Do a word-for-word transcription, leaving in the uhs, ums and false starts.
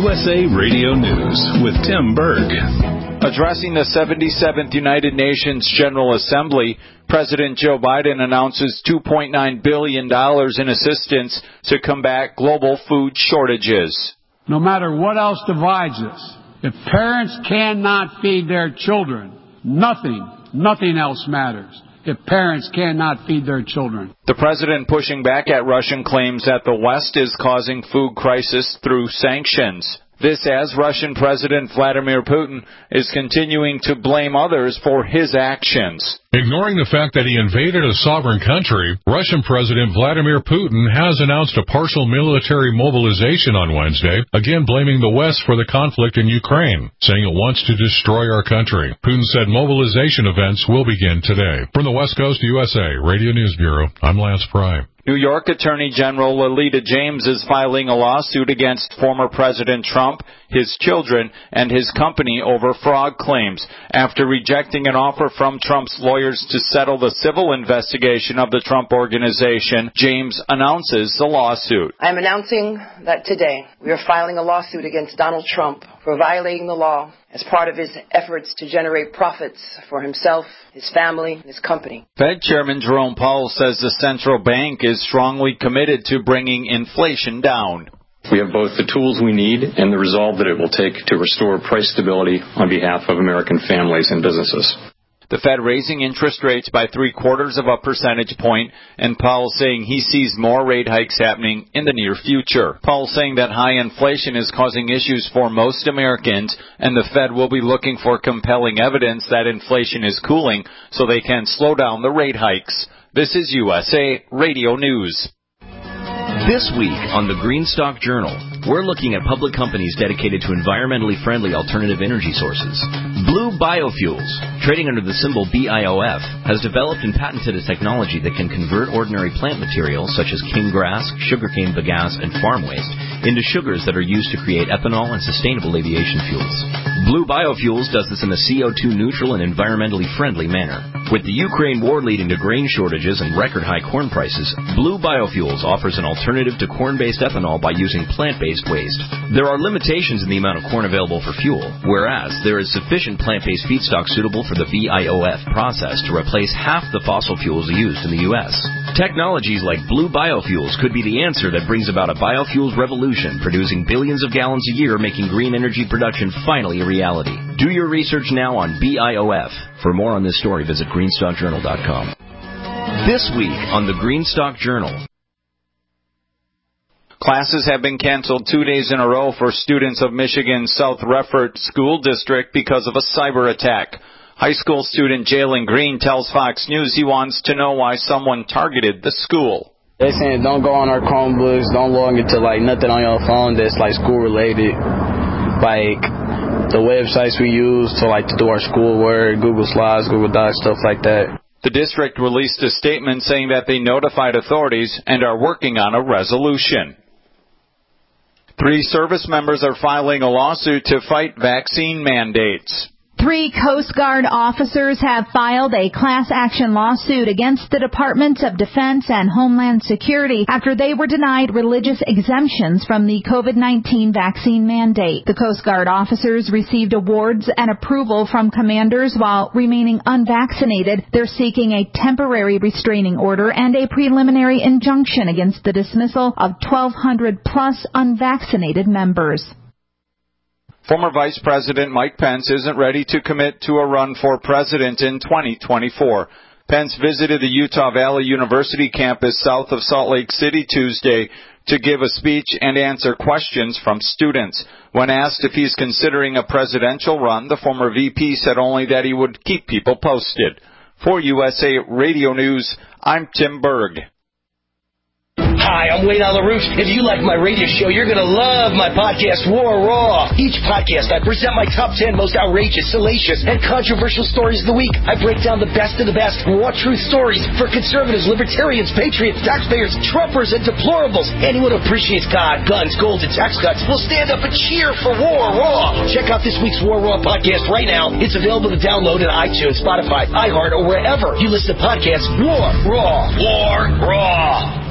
U S A Radio News with Tim Berg. Addressing the seventy-seventh United Nations General Assembly, President Joe Biden announces two point nine billion dollars in assistance to combat global food shortages. No matter what else divides us, if parents cannot feed their children, nothing, nothing else matters. If parents cannot feed their children. The president pushing back at Russian claims that the West is causing food crisis through sanctions. This as Russian President Vladimir Putin is continuing to blame others for his actions. Ignoring the fact that he invaded a sovereign country, Russian President Vladimir Putin has announced a partial military mobilization on Wednesday, again blaming the West for the conflict in Ukraine, saying it wants to destroy our country. Putin said mobilization events will begin today. From the West Coast U S A Radio News Bureau, I'm Lance Pry. New York Attorney General Lolita James is filing a lawsuit against former President Trump, his children, and his company over fraud claims after rejecting an offer from Trump's lawyers to settle the civil investigation of the Trump Organization. James announces the lawsuit. I am announcing that today we are filing a lawsuit against Donald Trump for violating the law as part of his efforts to generate profits for himself, his family, and his company. Fed Chairman Jerome Powell says the central bank is strongly committed to bringing inflation down. We have both the tools we need and the resolve that it will take to restore price stability on behalf of American families and businesses. The Fed raising interest rates by three quarters of a percentage point, and Powell saying he sees more rate hikes happening in the near future. Powell saying that high inflation is causing issues for most Americans, and the Fed will be looking for compelling evidence that inflation is cooling so they can slow down the rate hikes. This is U S A Radio News. This week on the Greenstock Journal, we're looking at public companies dedicated to environmentally friendly alternative energy sources. Blue Biofuels, trading under the symbol B I O F, has developed and patented a technology that can convert ordinary plant materials such as cane grass, sugarcane bagasse, and farm waste into sugars that are used to create ethanol and sustainable aviation fuels. Blue Biofuels does this in a C O two neutral and environmentally friendly manner. With the Ukraine war leading to grain shortages and record-high corn prices, Blue Biofuels offers an alternative to corn-based ethanol by using plant-based waste. There are limitations in the amount of corn available for fuel, whereas there is sufficient plant-based feedstock suitable for the B I O F process to replace half the fossil fuels used in the U S. Technologies like Blue Biofuels could be the answer that brings about a biofuels revolution, producing billions of gallons a year, making green energy production finally a reality. Do your research now on B I O F. For more on this story, visit greenstock journal dot com. This week on the Greenstock Journal. Classes have been canceled two days in a row for students of Michigan's South Reffert School District because of a cyber attack. High school student Jalen Green tells Fox News he wants to know why someone targeted the school. They're saying don't go on our Chromebooks, don't log into like nothing on your phone that's like school related, like the websites we use to like to do our schoolwork, Google Slides, Google Docs, stuff like that. The district released a statement saying that they notified authorities and are working on a resolution. Three service members are filing a lawsuit to fight vaccine mandates. Three Coast Guard officers have filed a class action lawsuit against the Departments of Defense and Homeland Security after they were denied religious exemptions from the COVID nineteen vaccine mandate. The Coast Guard officers received awards and approval from commanders while remaining unvaccinated. They're seeking a temporary restraining order and a preliminary injunction against the dismissal of twelve hundred plus unvaccinated members. Former Vice President Mike Pence isn't ready to commit to a run for president in twenty twenty-four. Pence visited the Utah Valley University campus south of Salt Lake City Tuesday to give a speech and answer questions from students. When asked if he's considering a presidential run, the former V P said only that he would keep people posted. For U S A Radio News, I'm Tim Berg. Hi, I'm Wayne LaRouche. If you like my radio show, you're going to love my podcast, War Raw. Each podcast, I present my top ten most outrageous, salacious, and controversial stories of the week. I break down the best of the best raw truth stories for conservatives, libertarians, patriots, taxpayers, Trumpers, and deplorables. Anyone who appreciates God, guns, gold, and tax cuts will stand up and cheer for War Raw. Check out this week's War Raw podcast right now. It's available to download on iTunes, Spotify, iHeart, or wherever you listen to podcasts. War Raw. War Raw.